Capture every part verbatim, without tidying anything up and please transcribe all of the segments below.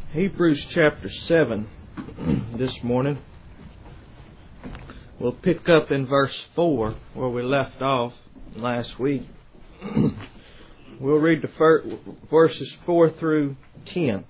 Hebrews chapter seven this morning. We'll pick up in verse four where we left off last week. We'll read the first verses four through ten.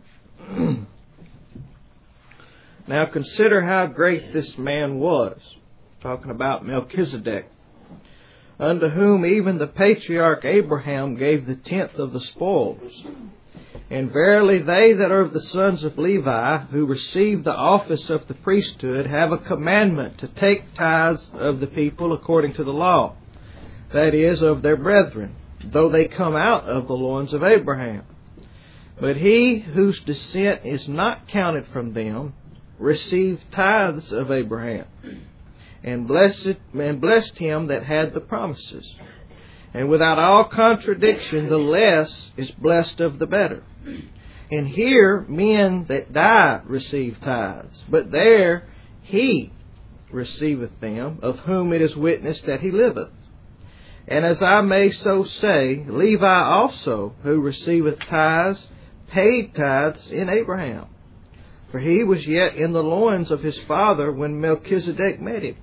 Now consider how great this man was, talking about Melchizedek, unto whom even the patriarch Abraham gave the tenth of the spoils. And verily they that are of the sons of Levi, who receive the office of the priesthood, have a commandment to take tithes of the people according to the law, that is, of their brethren, though they come out of the loins of Abraham. But he whose descent is not counted from them received tithes of Abraham, and blessed, and blessed him that had the promises. And without all contradiction, the less is blessed of the better. And here men that die receive tithes, but there he receiveth them, of whom it is witnessed that he liveth. And as I may so say, Levi also, who receiveth tithes, paid tithes in Abraham. For he was yet in the loins of his father when Melchizedek met him.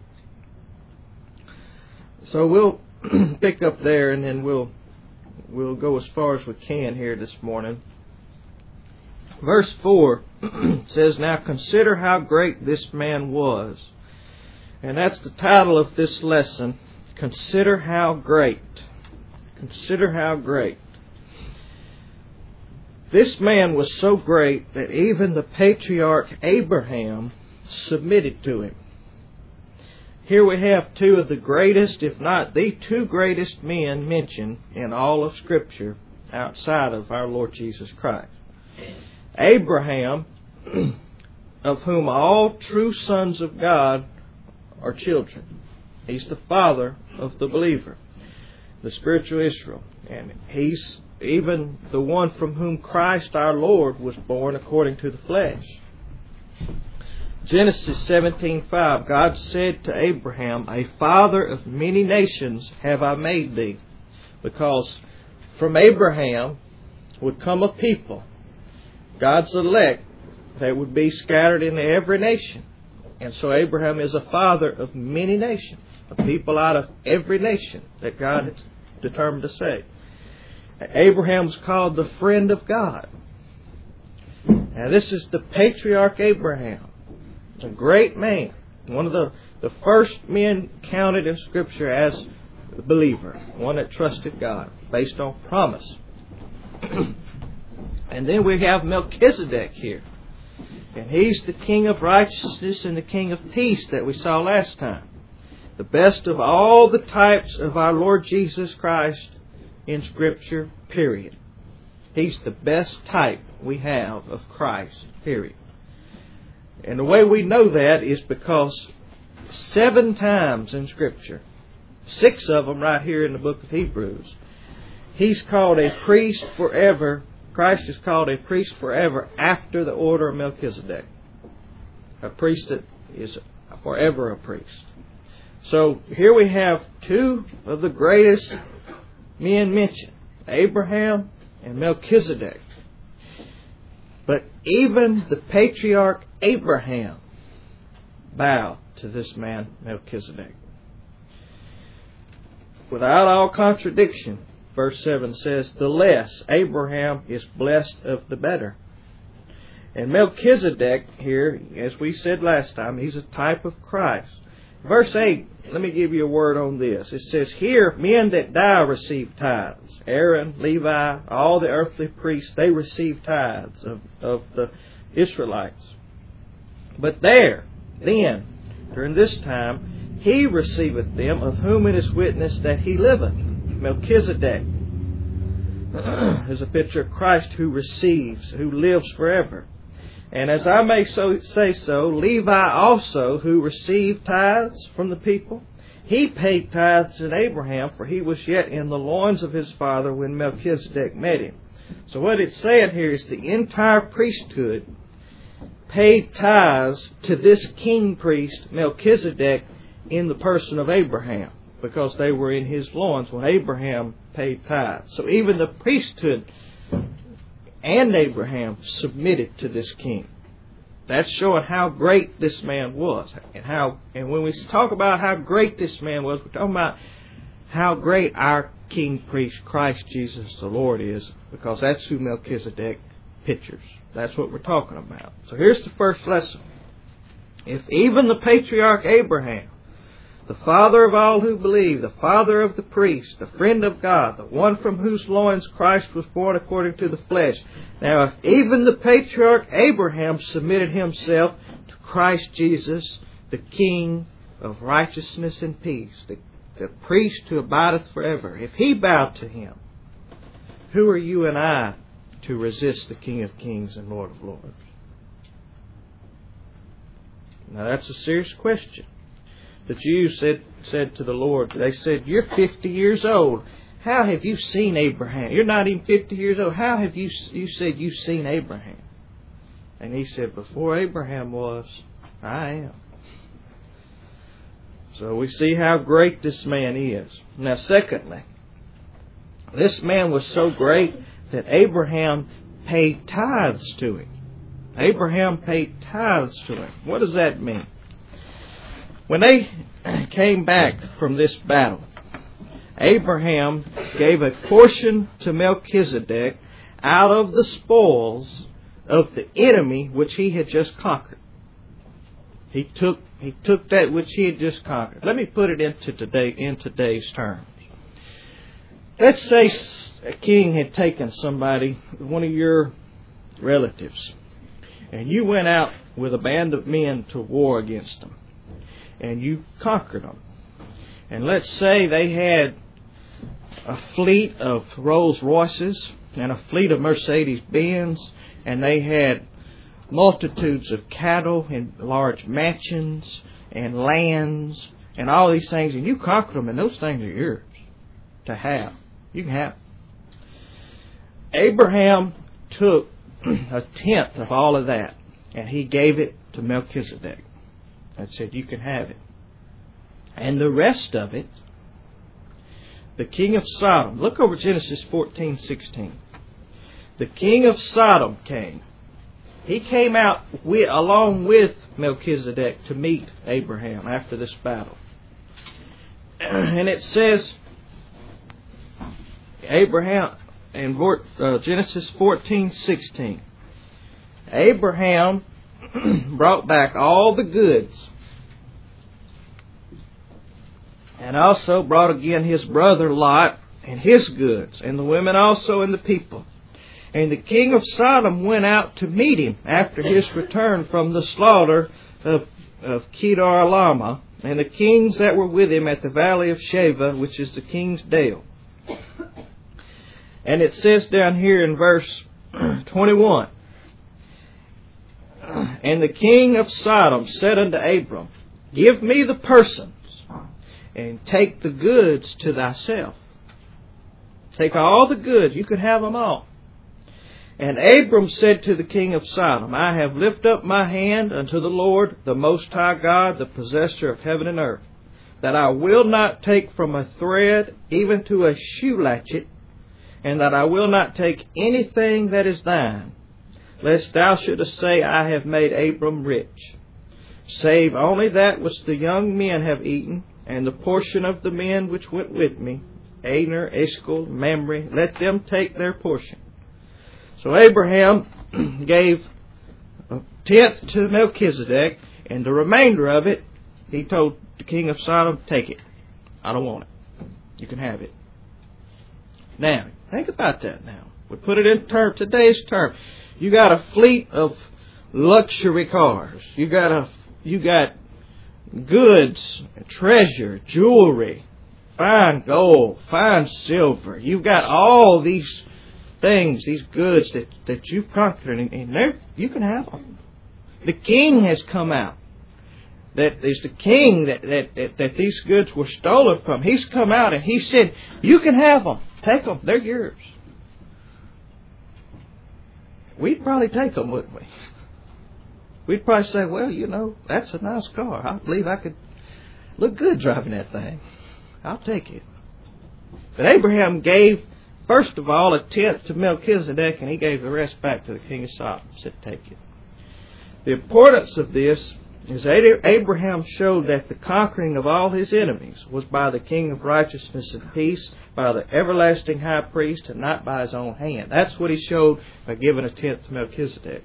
So we'll pick up there, and then we'll we'll go as far as we can here this morning. Verse four says, Now consider how great this man was. And that's the title of this lesson. Consider how great. Consider how great. This man was so great that even the patriarch Abraham submitted to him. Here we have two of the greatest, if not the two greatest men mentioned in all of Scripture outside of our Lord Jesus Christ. Abraham, of whom all true sons of God are children. He's the father of the believer, the spiritual Israel. And he's even the one from whom Christ our Lord was born according to the flesh. Genesis seventeen five, God said to Abraham, A father of many nations have I made thee. Because from Abraham would come a people, God's elect, that would be scattered into every nation. And so Abraham is a father of many nations, a people out of every nation that God has determined to save. Abraham's called the friend of God. Now this is the patriarch Abraham. A great man. One of the, the first men counted in Scripture as a believer. One that trusted God based on promise. And then we have Melchizedek here. And he's the king of righteousness and the king of peace that we saw last time. The best of all the types of our Lord Jesus Christ in Scripture, period. He's the best type we have of Christ, period. And the way we know that is because seven times in Scripture, six of them right here in the book of Hebrews, He's called a priest forever. Christ is called a priest forever after the order of Melchizedek. A priest that is forever a priest. So here we have two of the greatest men mentioned, Abraham and Melchizedek. But even the patriarch Abraham bowed to this man Melchizedek. Without all contradiction, verse seven says, The less Abraham is blessed of the better. And Melchizedek here, as we said last time, he's a type of Christ. Verse eight, let me give you a word on this. It says, Here men that die receive tithes. Aaron, Levi, all the earthly priests, they receive tithes of, of the Israelites. But there, then, during this time, he receiveth them, of whom it is witnessed that he liveth. Melchizedek is a picture of Christ who receives, who lives forever. And as I may so say so, Levi also, who received tithes from the people, he paid tithes in Abraham, for he was yet in the loins of his father when Melchizedek met him. So what it's saying here is the entire priesthood paid tithes to this king priest, Melchizedek, in the person of Abraham, because they were in his loins when Abraham paid tithes. So even the priesthood and Abraham submitted to this king. That's showing how great this man was. And how and when we talk about how great this man was, we're talking about how great our King Priest Christ Jesus the Lord is, because that's who Melchizedek pictures. That's what we're talking about. So here's the first lesson. If even the patriarch Abraham, the father of all who believe, the father of the priests, the friend of God, the one from whose loins Christ was born according to the flesh. Now, if even the patriarch Abraham submitted himself to Christ Jesus, the King of righteousness and peace, the, the priest who abideth forever, if he bowed to him, who are you and I to resist the King of kings and Lord of lords? Now, that's a serious question. The Jews said said to the Lord, they said, you're fifty years old. How have you seen Abraham? You're not even fifty years old. How have you, you said you've seen Abraham? And he said, before Abraham was, I am. So we see how great this man is. Now, secondly, this man was so great that Abraham paid tithes to him. Abraham paid tithes to him. What does that mean? When they came back from this battle, Abraham gave a portion to Melchizedek out of the spoils of the enemy which he had just conquered. He took he took that which he had just conquered. Let me put it into today in today's terms. Let's say a king had taken somebody, one of your relatives, and you went out with a band of men to war against them. And you conquered them. And let's say they had a fleet of Rolls Royces and a fleet of Mercedes Benz, and they had multitudes of cattle and large mansions and lands and all these things, and you conquered them, and those things are yours to have. You can have them. Abraham took a tenth of all of that, and he gave it to Melchizedek. And said, you can have it. And the rest of it, the king of Sodom. Look over Genesis fourteen sixteen. The king of Sodom came. He came out with, along with Melchizedek to meet Abraham after this battle. And it says, Abraham, in uh, Genesis fourteen sixteen, Abraham brought back all the goods, and also brought again his brother Lot and his goods, and the women also and the people. And the king of Sodom went out to meet him after his return from the slaughter of, of Kedar-Lama, and the kings that were with him at the valley of Sheva, which is the king's dale. And it says down here in verse twenty-one, and the king of Sodom said unto Abram, give me the persons, and take the goods to thyself. Take all the goods, you can have them all. And Abram said to the king of Sodom, I have lifted up my hand unto the Lord, the Most High God, the possessor of heaven and earth, that I will not take from a thread even to a shoe latchet, and that I will not take anything that is thine, lest thou shouldest say, I have made Abram rich, save only that which the young men have eaten, and the portion of the men which went with me, Aner, Eshcol, Mamre, let them take their portion. So Abraham gave a tenth to Melchizedek, and the remainder of it, he told the king of Sodom, take it. I don't want it. You can have it. Now, think about that now. We put it in term, today's term. You got a fleet of luxury cars. You got a, you got goods, treasure, jewelry, fine gold, fine silver. You've got all these things, these goods that, that you've conquered, and, and there you can have them. The king has come out. That is the king that, that, that, that these goods were stolen from. He's come out and he said, you can have them. Take them. They're yours. We'd probably take them, wouldn't we? We'd probably say, well, you know, that's a nice car. I believe I could look good driving that thing. I'll take it. But Abraham gave first of all, a tenth to Melchizedek, and he gave the rest back to the king of Sodom. Said, take it. The importance of this is that Abraham showed that the conquering of all his enemies was by the King of righteousness and peace, by the everlasting high priest, and not by his own hand. That's what he showed by giving a tenth to Melchizedek.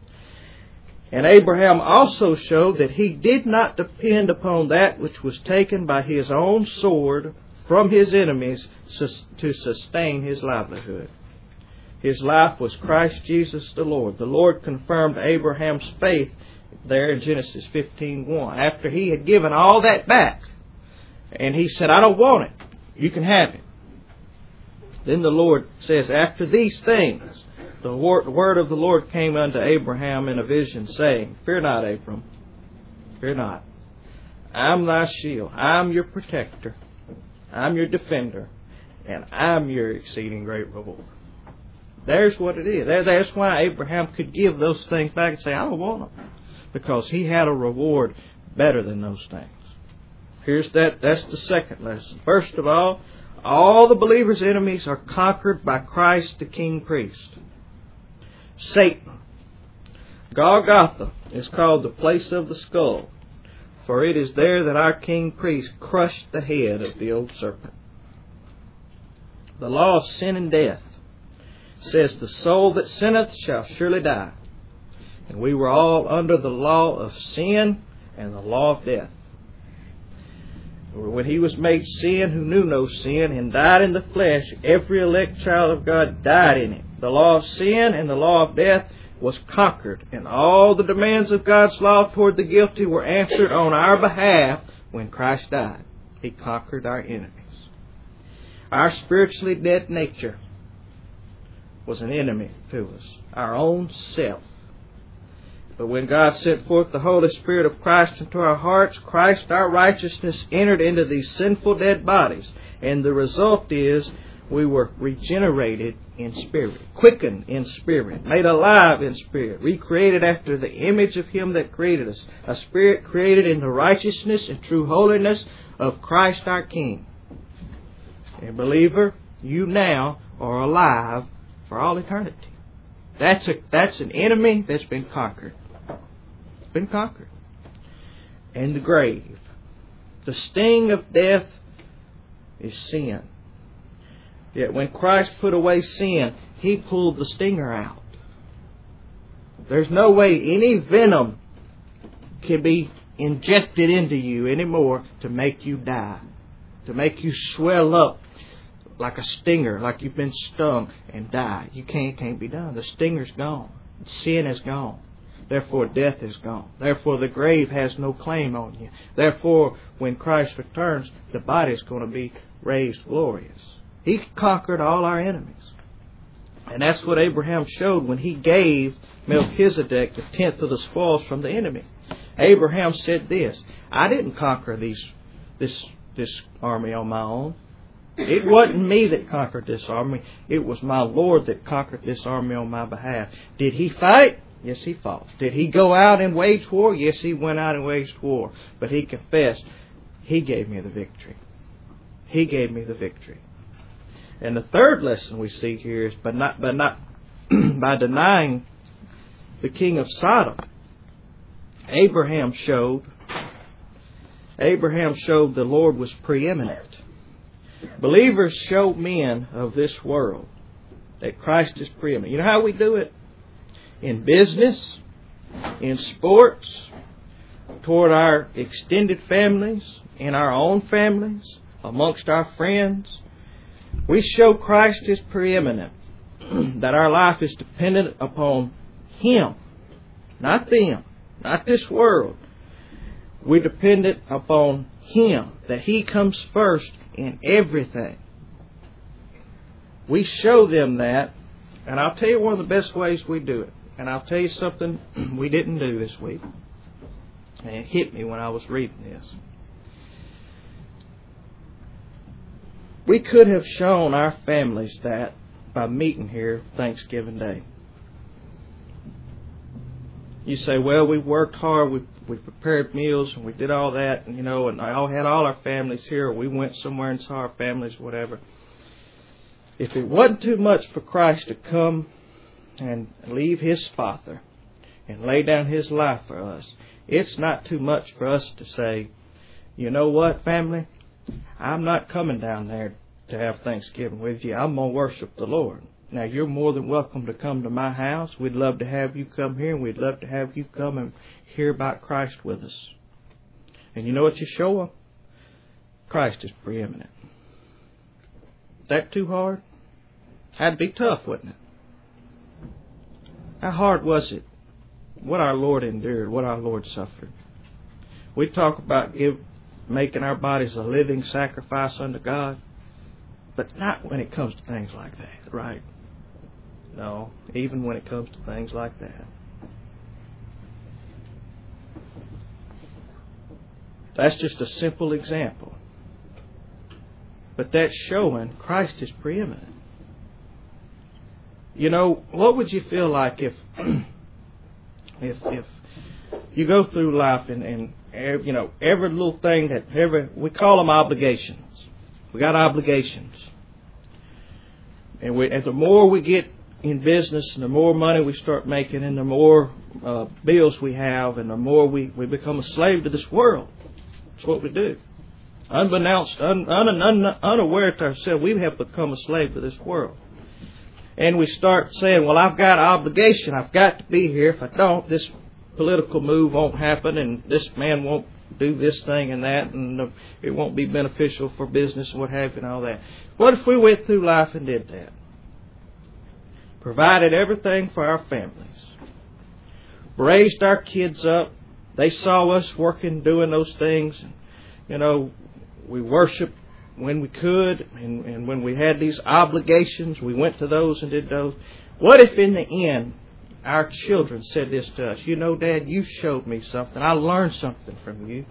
And Abraham also showed that he did not depend upon that which was taken by his own sword from his enemies to sustain his livelihood. His life was Christ Jesus the Lord. The Lord confirmed Abraham's faith there in Genesis fifteen one. After he had given all that back, and he said, I don't want it. You can have it. Then the Lord says, after these things, the word of the Lord came unto Abraham in a vision, saying, fear not, Abram. Fear not. I'm thy shield. I'm your protector. I'm your defender. And I'm your exceeding great reward. There's what it is. That's why Abraham could give those things back and say, I don't want them. Because he had a reward better than those things. Here's that. That's the second lesson. First of all, all the believer's enemies are conquered by Christ the King Priest. Satan. Golgotha is called the place of the skull, for it is there that our King Priest crushed the head of the old serpent. The law of sin and death says, the soul that sinneth shall surely die. And we were all under the law of sin and the law of death. When he was made sin who knew no sin and died in the flesh, every elect child of God died in it. The law of sin and the law of death was conquered, and all the demands of God's law toward the guilty were answered on our behalf when Christ died. He conquered our enemies. Our spiritually dead nature was an enemy to us, our own self. But when God sent forth the Holy Spirit of Christ into our hearts, Christ, our righteousness, entered into these sinful dead bodies. And the result is we were regenerated in spirit, quickened in spirit, made alive in spirit, recreated after the image of Him that created us. A spirit created in the righteousness and true holiness of Christ our King. And believer, you now are alive for all eternity. That's a that's an enemy that's been conquered. Been conquered. And the grave. The sting of death is sin. Yet when Christ put away sin, He pulled the stinger out. There's no way any venom can be injected into you anymore to make you die. To make you swell up like a stinger, like you've been stung and die. You can't, can't be done. The stinger's gone. Sin is gone. Therefore, death is gone. Therefore, the grave has no claim on you. Therefore, when Christ returns, the body is going to be raised glorious. He conquered all our enemies. And that's what Abraham showed when he gave Melchizedek the tenth of the spoils from the enemy. Abraham said this, I didn't conquer these this this army on my own. It wasn't me that conquered this army. It was my Lord that conquered this army on my behalf. Did He fight? Yes, He fought. Did He go out and wage war? Yes, He went out and waged war. But he confessed, He gave me the victory. He gave me the victory. And the third lesson we see here is by not by not by denying the king of Sodom, Abraham showed Abraham showed the Lord was preeminent. Believers show men of this world that Christ is preeminent. You know how we do it? In business, in sports, toward our extended families, in our own families, amongst our friends. We show Christ is preeminent, that our life is dependent upon Him, not them, not this world. We're dependent upon Him, that He comes first in everything. We show them that, and I'll tell you one of the best ways we do it. And I'll tell you something we didn't do this week. And it hit me when I was reading this. We could have shown our families that by meeting here Thanksgiving Day. You say, well, we worked hard, we we prepared meals, and we did all that, and you know, and I all had all our families here, or we went somewhere and saw our families, whatever. If it wasn't too much for Christ to come and leave His Father and lay down His life for us, it's not too much for us to say, you know what, family? I'm not coming down there to have Thanksgiving with you. I'm going to worship the Lord. Now, you're more than welcome to come to my house. We'd love to have you come here, and we'd love to have you come and hear about Christ with us. And you know what you show them? Christ is preeminent. That too hard? That'd be tough, wouldn't it? How hard was it? What our Lord endured, what our Lord suffered. We talk about give, making our bodies a living sacrifice unto God, but not when it comes to things like that, right? No, even when it comes to things like that. That's just a simple example. But that's showing Christ is preeminent. You know, what would you feel like if if if you go through life and, and you know, every little thing that every we call them obligations. We got obligations. And we and the more we get in business and the more money we start making and the more uh, bills we have and the more we, we become a slave to this world. That's what we do. Unbeknownst, un, un, un, unaware to ourselves, we have become a slave to this world. And we start saying, well, I've got an obligation. I've got to be here. If I don't, this political move won't happen and this man won't do this thing and that and it won't be beneficial for business and what have you and all that. What if we went through life and did that? Provided everything for our families. Raised our kids up. They saw us working, doing those things. You know, we worshiped when we could, and, and when we had these obligations, we went to those and did those. What if in the end, our children said this to us? You know, Dad, you showed me something. I learned something from you.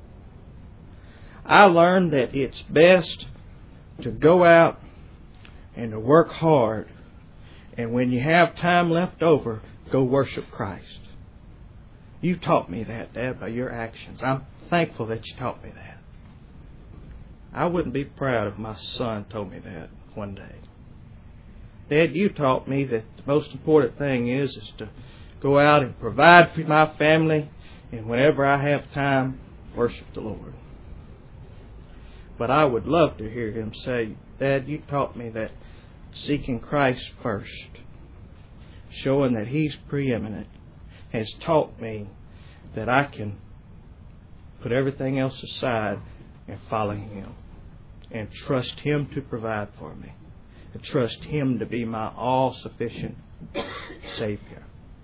I learned that it's best to go out and to work hard. And when you have time left over, go worship Christ. You taught me that, Dad, by your actions. I'm thankful that you taught me that. I wouldn't be proud if my son told me that one day. Dad, you taught me that the most important thing is, is to go out and provide for my family, and whenever I have time, worship the Lord. But I would love to hear him say, Dad, you taught me that seeking Christ first, showing that He's preeminent, has taught me that I can put everything else aside and follow Him and trust Him to provide for me and trust Him to be my all-sufficient Savior.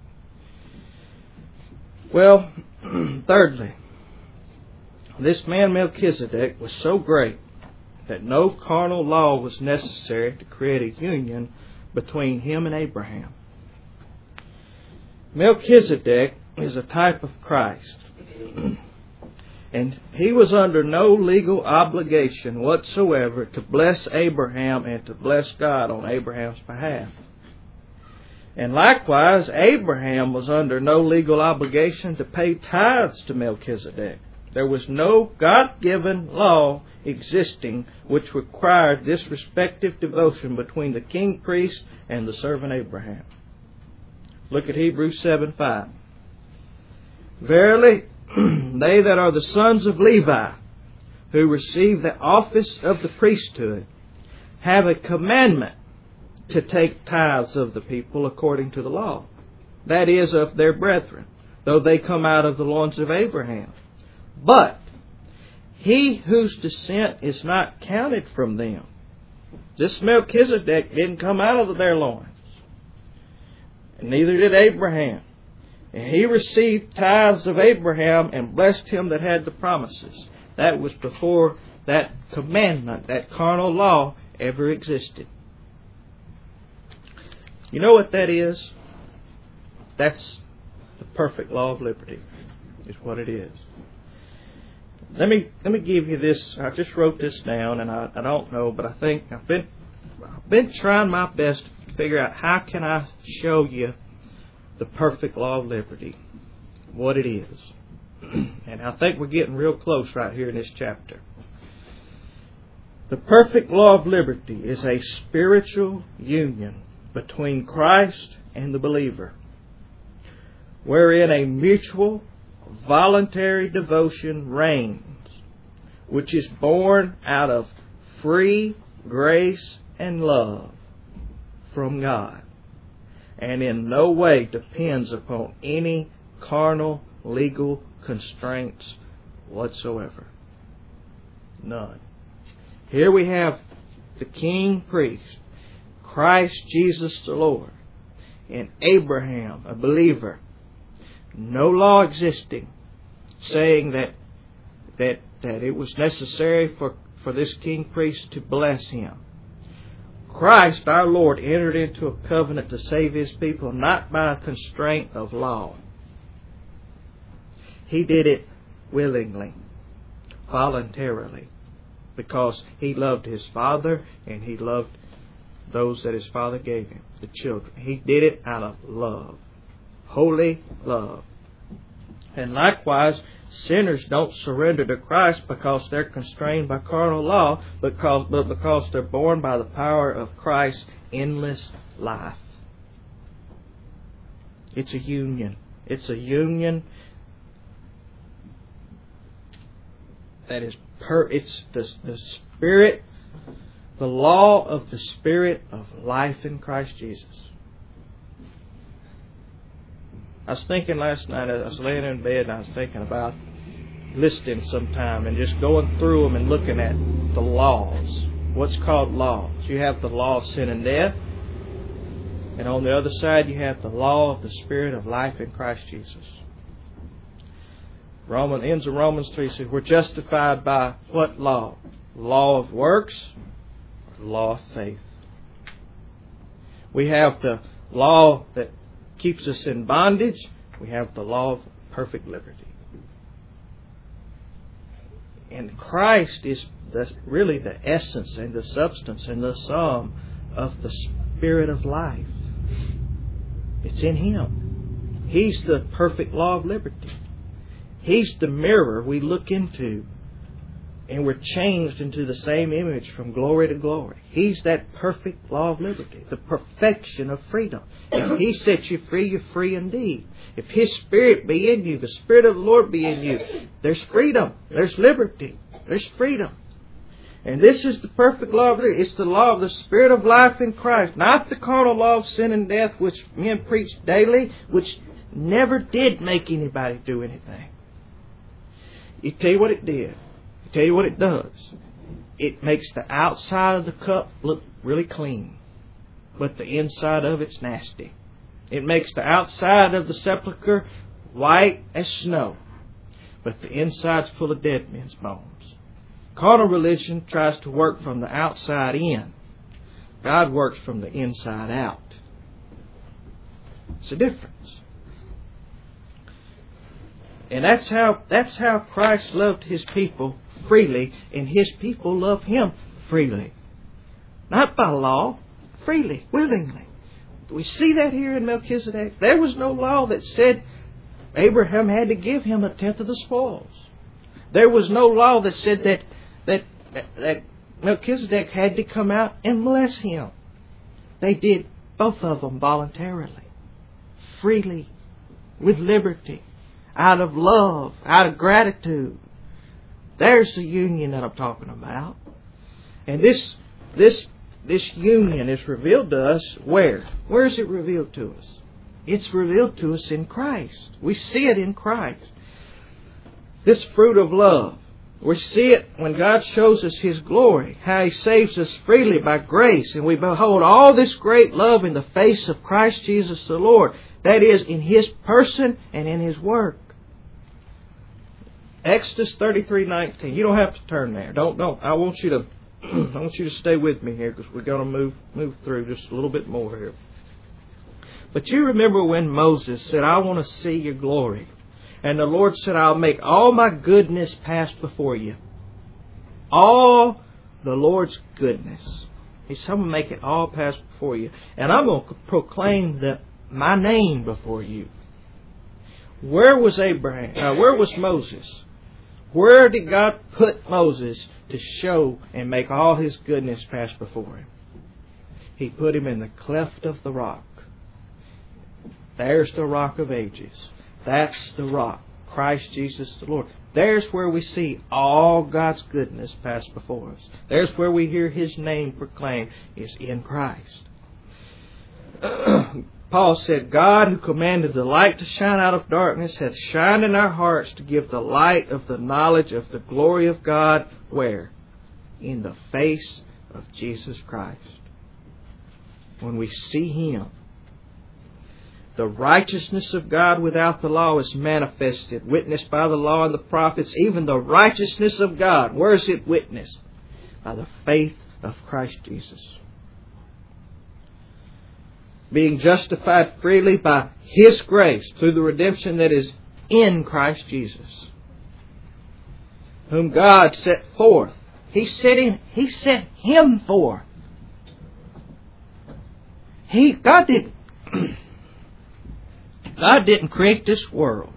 Well, thirdly, this man Melchizedek was so great that no carnal law was necessary to create a union between him and Abraham. Melchizedek is a type of Christ. And he was under no legal obligation whatsoever to bless Abraham and to bless God on Abraham's behalf. And likewise, Abraham was under no legal obligation to pay tithes to Melchizedek. There was no God-given law existing which required this respective devotion between the king priest and the servant Abraham. Look at Hebrews seven five. Verily, they that are the sons of Levi, who receive the office of the priesthood, have a commandment to take tithes of the people according to the law, that is, of their brethren, though they come out of the loins of Abraham. But he whose descent is not counted from them, this Melchizedek didn't come out of their loins, and neither did Abraham. And he received tithes of Abraham and blessed him that had the promises. That was before that commandment, that carnal law, ever existed. You know what that is? That's the perfect law of liberty, is what it is. Let me let me give you this. I just wrote this down, and I, I don't know, but I think I've been I've been trying my best to figure out how can I show you the perfect law of liberty, what it is. And I think we're getting real close right here in this chapter. The perfect law of liberty is a spiritual union between Christ and the believer, wherein a mutual, voluntary devotion reigns, which is born out of free grace and love from God, and in no way depends upon any carnal legal constraints whatsoever. None. Here we have the King Priest, Christ Jesus the Lord, and Abraham, a believer, no law existing, saying that that that it was necessary for, for this King Priest to bless him. Christ, our Lord, entered into a covenant to save His people, not by a constraint of law. He did it willingly, voluntarily, because He loved His Father and He loved those that His Father gave Him, the children. He did it out of love, holy love. And likewise, sinners don't surrender to Christ because they're constrained by carnal law, because, but because they're born by the power of Christ's endless life. It's a union. It's a union that is per. It's the, the Spirit, the law of the Spirit of life in Christ Jesus. I was thinking last night, I was laying in bed and I was thinking about listing sometime and just going through them and looking at the laws. What's called laws? You have the law of sin and death. And on the other side you have the law of the Spirit of life in Christ Jesus. Roman ends of Romans three says we're justified by what law? Law of works or law of faith? We have the law that keeps us in bondage. We have the law of perfect liberty. And Christ is the, really the essence and the substance and the sum of the Spirit of life. It's in Him. He's the perfect law of liberty. He's the mirror we look into, and we're changed into the same image from glory to glory. He's that perfect law of liberty, the perfection of freedom. If He sets you free, you're free indeed. If His Spirit be in you, the Spirit of the Lord be in you, there's freedom, there's liberty, there's freedom. And this is the perfect law of liberty. It's the law of the Spirit of life in Christ, not the carnal law of sin and death, which men preach daily, which never did make anybody do anything. You tell you what it did. Tell you what it does. It makes the outside of the cup look really clean, but the inside of it's nasty. It makes the outside of the sepulchre white as snow, but the inside's full of dead men's bones. Carnal religion tries to work from the outside in. God works from the inside out. It's a difference. And that's how that's how Christ loved His people freely, and His people love Him freely. Not by law, freely, willingly. We see that here in Melchizedek. There was no law that said Abraham had to give him a tenth of the spoils. There was no law that said that that, that, that Melchizedek had to come out and bless him. They did both of them voluntarily, freely, with liberty, out of love, out of gratitude. There's the union that I'm talking about. And this this this union is revealed to us where? Where is it revealed to us? It's revealed to us in Christ. We see it in Christ. This fruit of love. We see it when God shows us His glory, how He saves us freely by grace, and we behold all this great love in the face of Christ Jesus the Lord. That is, in His person and in His work. Exodus thirty-three nineteen. You don't have to turn there. Don't don't. I want you to I want you to stay with me here because we're going to move move through just a little bit more here. But you remember when Moses said, "I want to see your glory," and the Lord said, "I'll make all my goodness pass before you." All the Lord's goodness. He said, "I'm going to make it all pass before you, and I'm going to proclaim the my name before you." Where was Abraham? Uh, where was Moses? Where did God put Moses to show and make all His goodness pass before him? He put him in the cleft of the rock. There's the rock of ages. That's the rock. Christ Jesus the Lord. There's where we see all God's goodness pass before us. There's where we hear His name proclaimed, is in Christ. Paul said, God who commanded the light to shine out of darkness hath shined in our hearts to give the light of the knowledge of the glory of God. Where? In the face of Jesus Christ. When we see Him, the righteousness of God without the law is manifested, witnessed by the law and the prophets, even the righteousness of God. Where is it witnessed? By the faith of Christ Jesus. Being justified freely by His grace through the redemption that is in Christ Jesus, whom God set forth. He set him, He set Him forth. He, God did God didn't create this world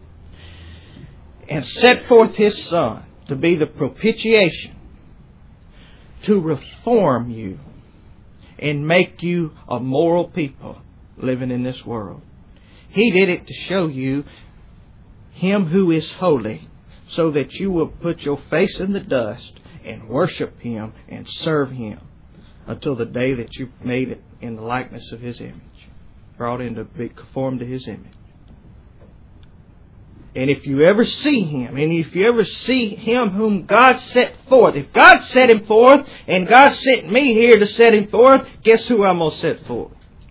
and set forth His Son to be the propitiation, to reform you and make you a moral people living in this world. He did it to show you Him who is holy, so that you will put your face in the dust and worship Him and serve Him until the day that you made it in the likeness of His image, brought into be conformed to His image. And if you ever see Him, and if you ever see Him whom God set forth, if God set Him forth, and God sent me here to set Him forth, guess who I'm going to set forth?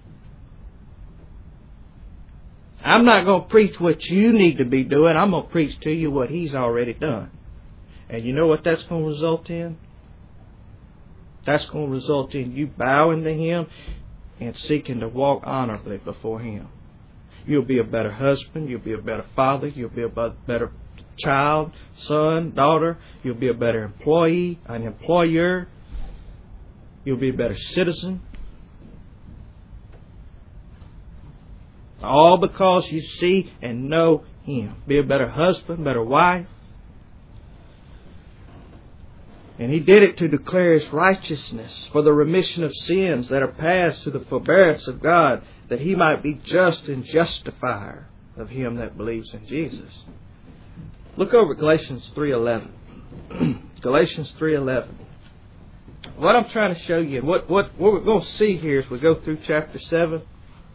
I'm not going to preach what you need to be doing. I'm going to preach to you what He's already done. And you know what that's going to result in? That's going to result in you bowing to Him and seeking to walk honorably before Him. You'll be a better husband. You'll be a better father. You'll be a better child, son, daughter. You'll be a better employee, an employer. You'll be a better citizen. All because you see and know Him. Be a better husband, better wife. And He did it to declare His righteousness for the remission of sins that are past to the forbearance of God, that He might be just and justifier of him that believes in Jesus. Look over at Galatians three eleven. Galatians three eleven. What I'm trying to show you, and what, what, what we're going to see here as we go through chapter seven,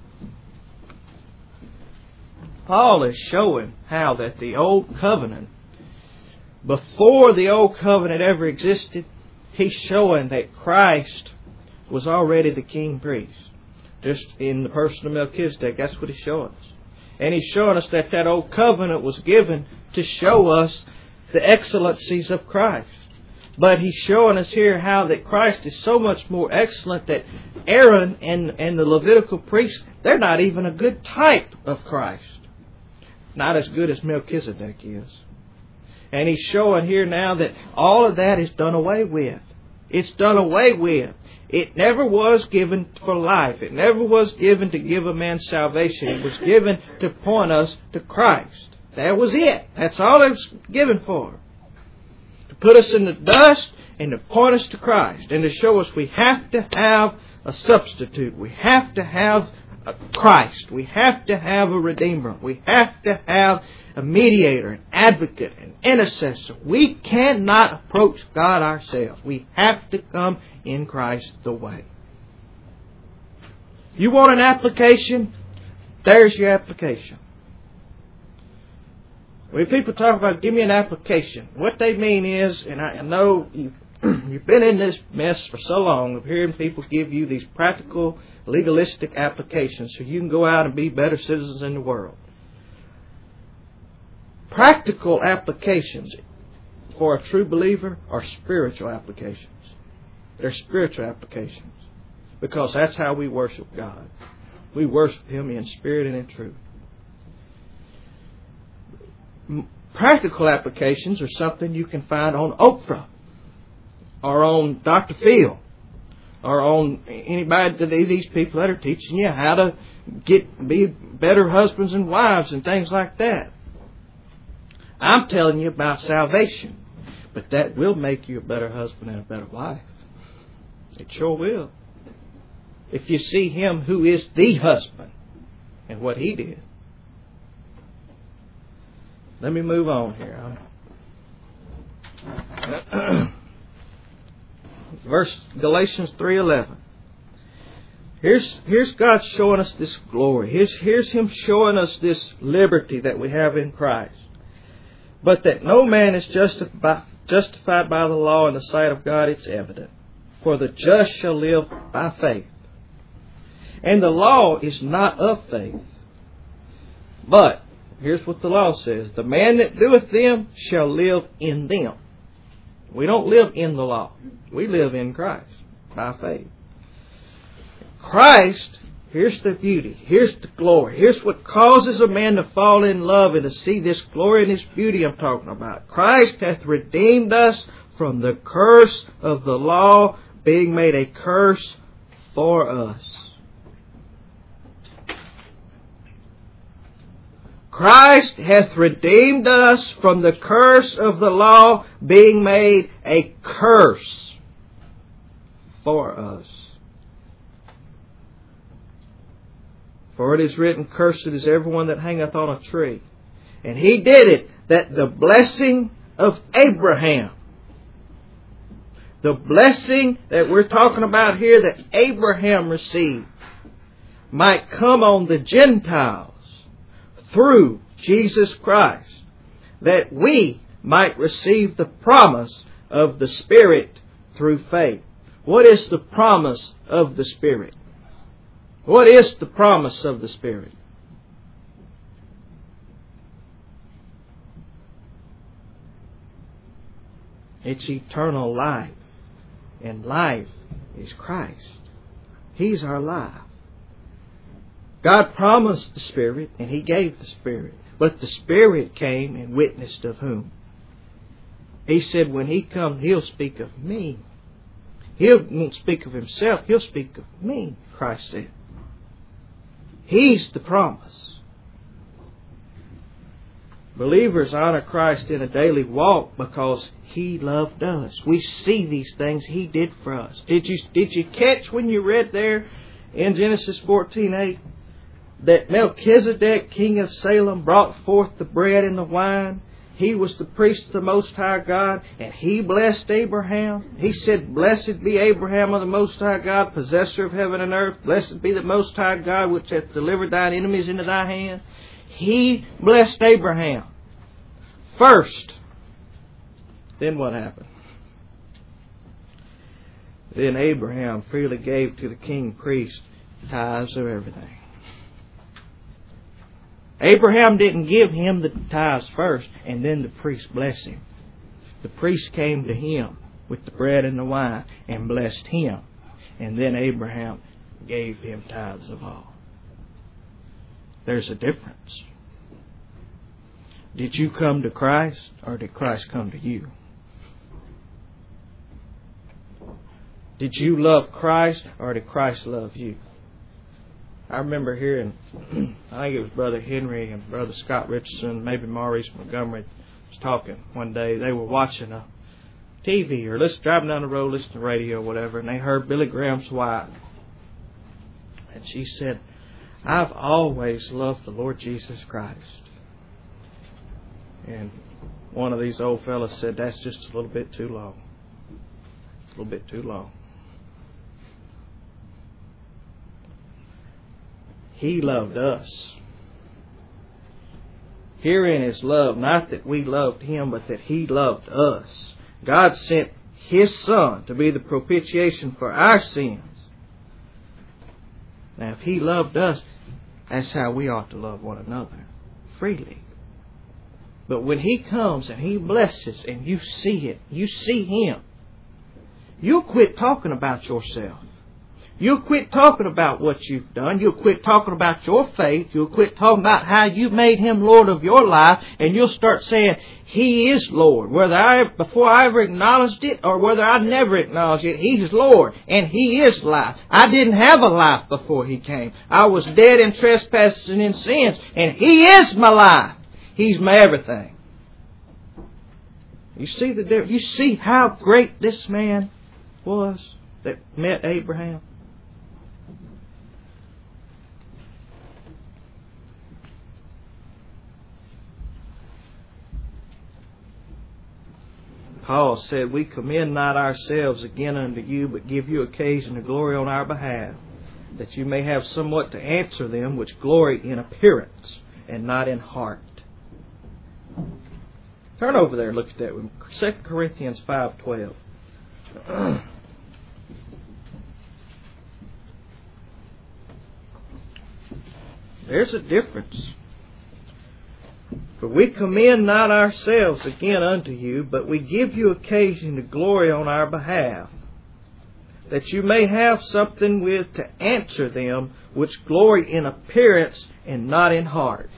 Paul is showing how that the Old Covenant, before the Old Covenant ever existed, he's showing that Christ was already the king priest. Just in the person of Melchizedek, that's what he's showing us. And he's showing us that that Old Covenant was given to show us the excellencies of Christ. But he's showing us here how that Christ is so much more excellent that Aaron and, and the Levitical priests, they're not even a good type of Christ. Not as good as Melchizedek is. And he's showing here now that all of that is done away with. It's done away with. It never was given for life. It never was given to give a man salvation. It was given to point us to Christ. That was it. That's all it was given for. To put us in the dust and to point us to Christ. And to show us we have to have a substitute. We have to have a Christ. We have to have a Redeemer. We have to have a mediator, an advocate, an intercessor. We cannot approach God ourselves. We have to come in Christ the way. You want an application? There's your application. When people talk about, give me an application, what they mean is, and I know you've, you've been in this mess for so long of hearing people give you these practical, legalistic applications so you can go out and be better citizens in the world. Practical applications for a true believer are spiritual applications. They're spiritual applications. Because that's how we worship God. We worship Him in spirit and in truth. Practical applications are something you can find on Oprah, or on Doctor Phil, or on anybody, these people that are teaching you how to get be better husbands and wives and things like that. I'm telling you about salvation. But that will make you a better husband and a better wife. It sure will. If you see Him who is the husband and what He did. Let me move on here. Verse Galatians three eleven. Here's, here's God showing us this glory. Here's, here's Him showing us this liberty that we have in Christ. But that no man is justified, justified by the law in the sight of God, it's evident. For the just shall live by faith. And the law is not of faith. But, here's what the law says. The man that doeth them shall live in them. We don't live in the law. We live in Christ by faith. Christ, here's the beauty, here's the glory, here's what causes a man to fall in love and to see this glory and this beauty I'm talking about. Christ hath redeemed us from the curse of the law, being made a curse for us. Christ hath redeemed us from the curse of the law, being made a curse for us. For it is written, cursed is everyone that hangeth on a tree. And He did it, that the blessing of Abraham, the blessing that we're talking about here that Abraham received, might come on the Gentiles through Jesus Christ, that we might receive the promise of the Spirit through faith. What is the promise of the Spirit? What is the promise of the Spirit? It's eternal life. And life is Christ. He's our life. God promised the Spirit, and He gave the Spirit. But the Spirit came and witnessed of whom? He said when He comes, He'll speak of me. He won't speak of Himself. He'll speak of me, Christ said. He's the promise. Believers honor Christ in a daily walk because He loved us. We see these things He did for us. Did you, did you catch when you read there in Genesis fourteen eight that Melchizedek, king of Salem, brought forth the bread and the wine? He was the priest of the Most High God, and he blessed Abraham. He said, blessed be Abraham of the Most High God, possessor of heaven and earth. Blessed be the Most High God, which hath delivered thine enemies into thy hand. He blessed Abraham first. Then what happened? Then Abraham freely gave to the king priest tithes of everything. Abraham didn't give him the tithes first, and then the priest blessed him. The priest came to him with the bread and the wine and blessed him. And then Abraham gave him tithes of all. There's a difference. Did you come to Christ, or did Christ come to you? Did you love Christ, or did Christ love you? I remember hearing, I think it was Brother Henry and Brother Scott Richardson, maybe Maurice Montgomery was talking one day. They were watching a T V or listening, driving down the road, listening to the radio or whatever, and they heard Billy Graham's wife. And she said, I've always loved the Lord Jesus Christ. And one of these old fellas said, that's just a little bit too long. A little bit too long. He loved us. Herein is love, not that we loved Him, but that He loved us. God sent His Son to be the propitiation for our sins. Now, if He loved us, that's how we ought to love one another, freely. But when He comes and He blesses and you see it, you see Him, you'll quit talking about yourself. You'll quit talking about what you've done. You'll quit talking about your faith. You'll quit talking about how you made Him Lord of your life. And you'll start saying, He is Lord. Whether I, before I ever acknowledged it or whether I never acknowledged it, He's Lord. And He is life. I didn't have a life before He came. I was dead in trespasses and in sins. And He is my life. He's my everything. You see the difference? You see how great this man was that met Abraham? Paul said, we commend not ourselves again unto you, but give you occasion to glory on our behalf, that you may have somewhat to answer them which glory in appearance and not in heart. Turn over there and look at that one. Second Corinthians five twelve. There's a difference. For we commend not ourselves again unto you, but we give you occasion to glory on our behalf, that you may have something with to answer them which glory in appearance and not in heart.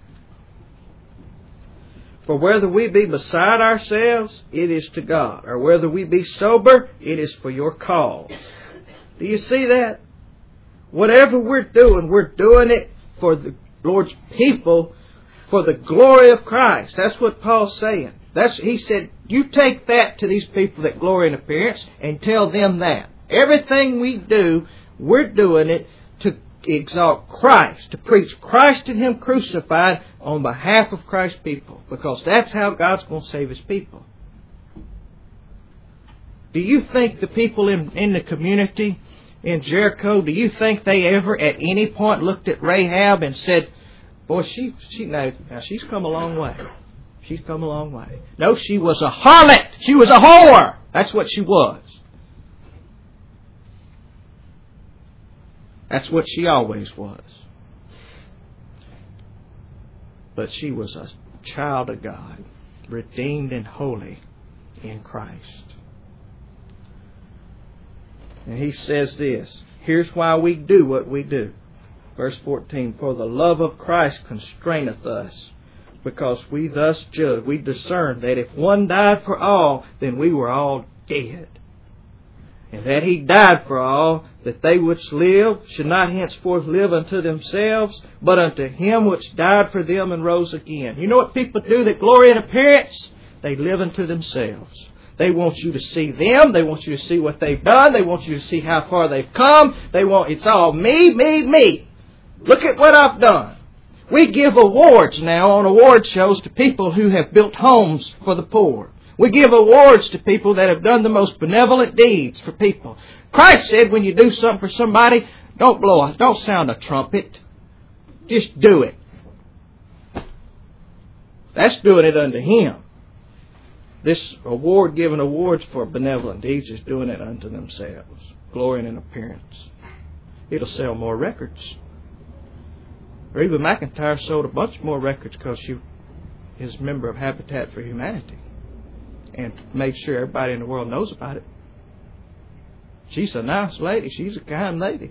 For whether we be beside ourselves, it is to God, or whether we be sober, it is for your cause. Do you see that? Whatever we're doing, we're doing it for the Lord's people, for the glory of Christ. That's what Paul's saying. That's, he said, you take that to these people that glory in appearance and tell them that. Everything we do, we're doing it to exalt Christ, to preach Christ and Him crucified on behalf of Christ's people. Because that's how God's going to save His people. Do you think the people in, in the community in Jericho, do you think they ever at any point looked at Rahab and said, boy, she, she now, now she's come a long way. She's come a long way. No, she was a harlot. She was a whore. That's what she was. That's what she always was. But she was a child of God, redeemed and holy in Christ. And he says this, here's why we do what we do. Verse fourteen, for the love of Christ constraineth us, because we thus judge, we discern that if one died for all, then we were all dead. And that He died for all, that they which live should not henceforth live unto themselves, but unto Him which died for them and rose again. You know what people do that glory in appearance? They live unto themselves. They want you to see them. They want you to see what they've done. They want you to see how far they've come. They want, it's all me, me, me. Look at what I've done. We give awards now on award shows to people who have built homes for the poor. We give awards to people that have done the most benevolent deeds for people. Christ said when you do something for somebody, don't blow a, don't sound a trumpet. Just do it. That's doing it unto Him. This award giving awards for benevolent deeds is doing it unto themselves. Glory in appearance. It'll sell more records. Reba McEntire sold a bunch more records because she is a member of Habitat for Humanity and made sure everybody in the world knows about it. She's a nice lady. She's a kind lady.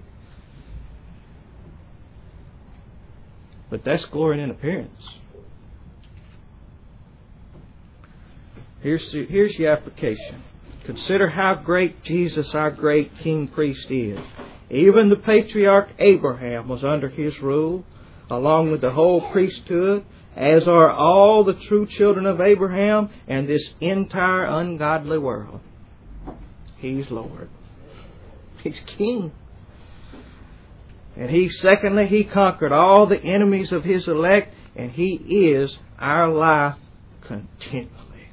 But that's glory in appearance. Here's the, here's the application. Consider how great Jesus, our great King Priest, is. Even the patriarch Abraham was under His rule, along with the whole priesthood, as are all the true children of Abraham and this entire ungodly world. He's Lord. He's King. And He, secondly, He conquered all the enemies of His elect, and He is our life continually.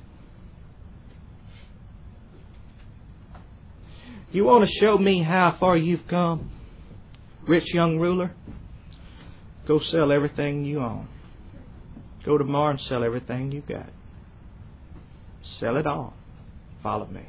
You want to show me how far you've come, rich young ruler? Go sell everything you own. Go tomorrow and sell everything you got. Sell it all. Follow me.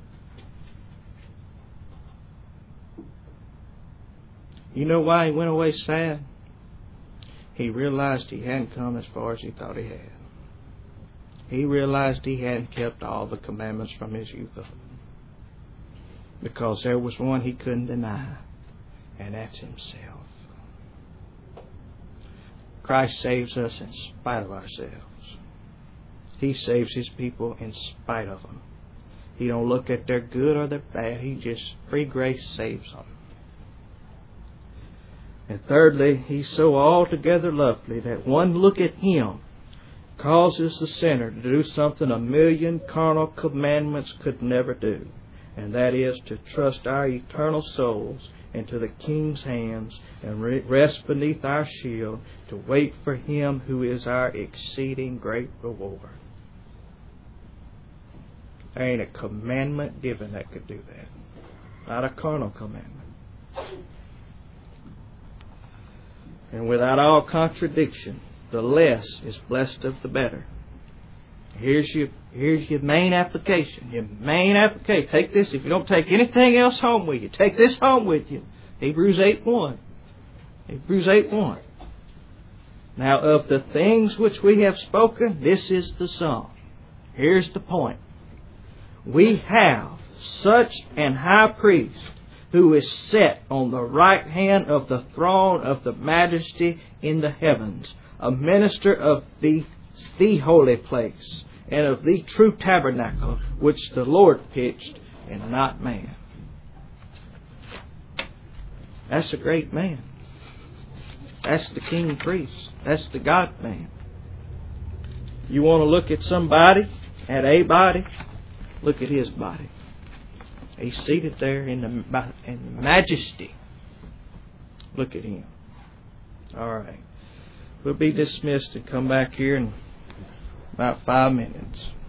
You know why he went away sad? He realized he hadn't come as far as he thought he had. He realized he hadn't kept all the commandments from his youth up. Because there was one he couldn't deny, and that's himself. Christ saves us in spite of ourselves. He saves His people in spite of them. He don't look at their good or their bad. He just, free grace saves them. And thirdly, He's so altogether lovely that one look at Him causes the sinner to do something a million carnal commandments could never do, and that is to trust our eternal souls into the King's hands and rest beneath our shield to wait for Him who is our exceeding great reward. There ain't a commandment given that could do that. Not a carnal commandment. And without all contradiction, the less is blessed of the better. Here's your here's your main application. Your main application. Take this. If you don't take anything else home with you, take this home with you. Hebrews eight one. Hebrews eight one. Now of the things which we have spoken, this is the sum. Here's the point. We have such an high priest who is set on the right hand of the throne of the majesty in the heavens, a minister of the, the holy place, and of the true tabernacle which the Lord pitched, and not man. That's a great man. That's the king priest. That's the God man. You want to look at somebody, at a body? Look at his body. He's seated there in the, in majesty. Look at him. All right. We'll be dismissed and come back here in about five minutes.